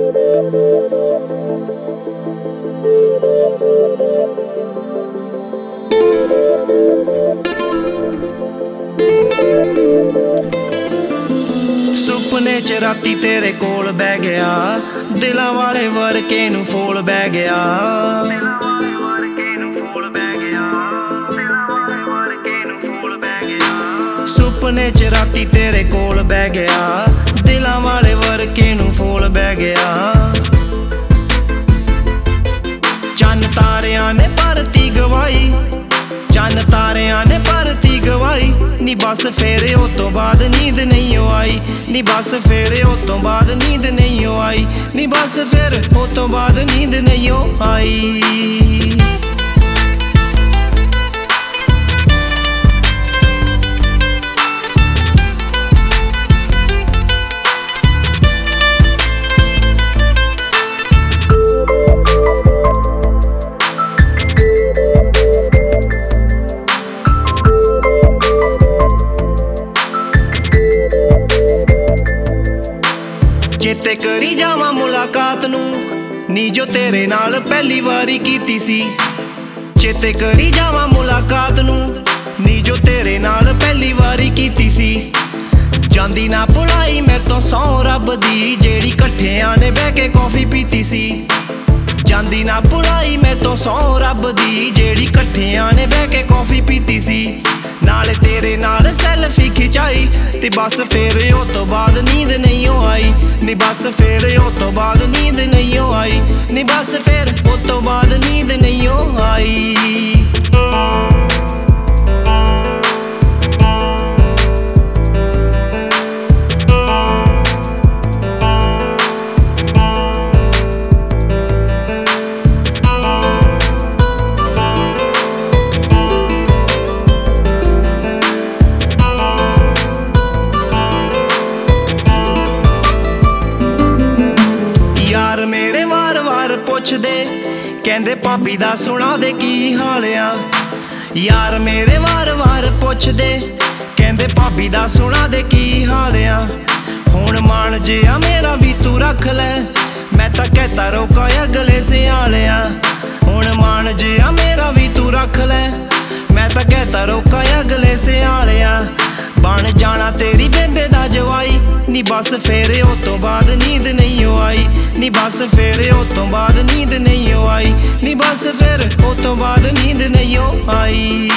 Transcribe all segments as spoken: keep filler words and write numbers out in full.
ਸੁਪਨੇ ਚ ਰਾਤੀ ਤੇਰੇ ਕੋਲ ਬਹਿ ਗਿਆ, ਦਿਲਾਂ ਵਾਲੇ ਵਰਕੇ ਨੂੰ ਫੋਲ ਬਹਿ ਗਿਆ। ਸੁਪਨੇ ਚ ਰਾਤੀ ਤੇਰੇ ਕੋਲ ਬਹਿ ਗਿਆ, ਦਿਲਾਂ ਵਾਲੇ ਵਰਕੇ ਨੂੰ ਫੋਲ ਬਹਿ ਗਿਆ। ਚੰਨ ਤਾਰਿਆਂ ਨੇ ਭਰਤੀ ਗਵਾਈ, ਚੰਨ ਤਾਰਿਆਂ ਨੇ ਭਰਤੀ ਗਵਾਈ। ਨੀ ਬਸ ਫੇਰ ਉਹ ਤੋਂ ਬਾਅਦ ਨੀਂਦ ਨਹੀਂ ਆਈ, ਨੀ ਬਸ ਫੇਰ ਉਹ ਤੋਂ ਬਾਅਦ ਨੀਂਦ ਨਹੀਂ ਆਈ, ਨੀ ਬਸ ਫੇਰ ਉਹ ਤੋਂ ਬਾਅਦ ਨੀਂਦ ਨਹੀਂ ਆਈ। ਚੇਤੇ ਕਰੀ ਜਾਵਾਂ ਮੁਲਾਕਾਤ ਨੂੰ, ਨੀ ਜੋ ਤੇਰੇ ਨਾਲ ਪਹਿਲੀ ਵਾਰੀ ਕੀਤੀ ਸੀ। ਚੇਤੇ ਕਰੀ ਜਾਵਾਂ ਮੁਲਾਕਾਤ ਨੂੰ, ਨੀ ਜੋ ਤੇਰੇ ਨਾਲ ਪਹਿਲੀ ਵਾਰੀ ਕੀਤੀ ਸੀ। ਜਾਂਦੀ ਨਾ ਭੁਲਾਈ ਮੈਂ ਤੋਂ ਸੌਂ ਰੱਬ ਦੀ, ਜਿਹੜੀ ਇਕੱਠਿਆਂ ਨੇ ਬਹਿ ਕੇ ਕੌਫੀ ਪੀਤੀ ਸੀ। ਜਾਂਦੀ ਨਾ ਭੁਲਾਈ ਮੈਂ ਤੋਂ ਸੌਂ ਰੱਬ ਦੀ, ਜਿਹੜੀ ਇਕੱਠਿਆਂ ਨੇ ਬਹਿ ਕੇ ਕੌਫੀ ਪੀਤੀ ਸੀ। ਨਾਲੇ ਤੇਰੇ ਨਾਲ ਸੈਲਫੀ ਖਿਚਾਈ, ਤੇ ਬਸ ਫੇਰ ਉਹ ਤੋਂ ਬਾਅਦ ਨੀਂਦ ਨਹੀਂ ਆਈ, ਨੀ ਬਸ ਫੇਰ ਉਹ ਤੋਂ ਬਾਅਦ ਨੀਂਦ ਨਹੀਂ ਆਈ, ਨੀ ਬਸ ਫੇਰ ਉਹ ਤੋਂ ਬਾਅਦ ਨੀਂਦ ਨਹੀਂ ਆਈ। ਯਾਰ ਮੇਰੇ ਵਾਰ-ਵਾਰ ਪੁੱਛਦੇ, ਕਹਿੰਦੇ ਭਾਬੀ ਦਾ ਸੁਣਾ ਦੇ ਕੀ ਹਾਲ ਆ। ਯਾਰ ਮੇਰੇ ਵਾਰ-ਵਾਰ ਪੁੱਛਦੇ, ਕਹਿੰਦੇ ਭਾਬੀ ਦਾ ਸੁਣਾ ਦੇ ਕੀ ਹਾਲ ਆ। ਹੁਣ ਮਾਣ ਜਿਆ ਮੇਰਾ ਵੀ ਤੂੰ ਰੱਖ ਲੈ, ਮੈਂ ਤਾਂ ਕਹਿਤਾ ਰੋਕਾ ਅਗਲੇ ਸਿਆਲਿਆ। ਹੁਣ ਮਾਣ ਜਿਆ ਮੇਰਾ ਵੀ ਤੂੰ ਰੱਖ ਲੈ, ਮੈਂ ਤਾਂ ਕਹਿਤਾ ਰੋਕਾ ਅਗਲੇ ਸਿਆਲਿਆ। ਬਣ ਜਾਣਾ ਤੇਰੀ ਬੇਬੇ ਦਾ ਜਵਾਈ, ਨੀ ਬਸ ਫੇਰ ਉਹ ਤੋਂ ਬਾਅਦ ਨੀਂਦ ਨਹੀਂ ਆਈ, ਨੀ ਬਸ ਫੇਰ ਉਹ ਤੋਂ ਬਾਅਦ ਨੀਂਦ ਨਹੀਂ ਆਈ, ਨੀ ਬਸ ਫੇਰ ਉਹ ਤੋਂ ਬਾਅਦ ਨੀਂਦ ਨਹੀਂ ਆਈ।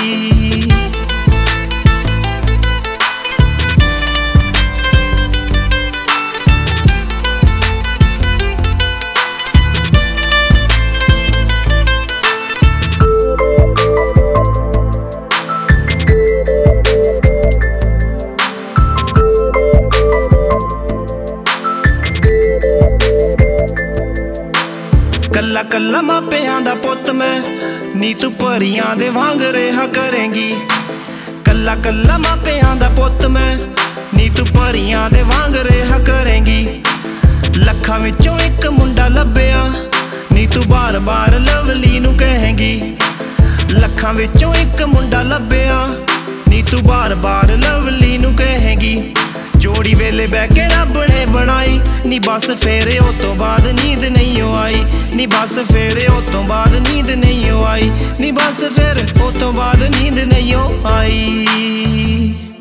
ਕੱਲਾ ਕੱਲਾ ਮਾਪਿਆਂ ਦਾ ਪੁੱਤ ਮੈਂ, ਨੀ ਤੂੰ ਪਰੀਆਂ ਦੇ ਵਾਂਗ ਰਿਹਾ ਕਰੇਂਗੀ। ਕੱਲਾ ਕੱਲਾ ਮਾਪਿਆਂ ਦਾ ਪੁੱਤ ਮੈਂ, ਨੀ ਤੂੰ ਪਰੀਆਂ ਦੇ ਵਾਂਗ ਰਿਹਾ ਕਰੇਂਗੀ। ਲੱਖਾਂ ਵਿੱਚੋਂ ਇੱਕ ਮੁੰਡਾ ਲੱਭਿਆ, ਨੀ ਤੂੰ ਬਾਰ ਬਾਰ ਲਵਲੀ ਨੂੰ ਕਹੇਂਗੀ। ਲੱਖਾਂ ਵਿੱਚੋਂ ਇੱਕ ਮੁੰਡਾ ਲੱਭਿਆ, ਨੀ ਤੂੰ ਬਾਰ ਬਾਰ ਲਵਲੀ ਨੂੰ ਕਹੇਂਗੀ। ਜੋੜੀ ਵੇਲੇ ਬਹਿ ਕੇ ਰੱਬ ਨੇ ਬਣਾਈ, ਨੀ ਬਸ ਫੇਰ ਉਹ ਤੋਂ ਬਾਅਦ ਨੀਂਦ ਨਹੀਂ ਆਈ, ਨੀ ਬਸ ਫੇਰ ਉਹ ਤੋਂ ਬਾਅਦ ਨੀਂਦ ਨਹੀਂ ਆਈ, ਨੀ ਬਸ ਫੇਰ ਉਹ ਤੋਂ ਬਾਅਦ ਨੀਂਦ ਨਹੀਂ ਆਈ।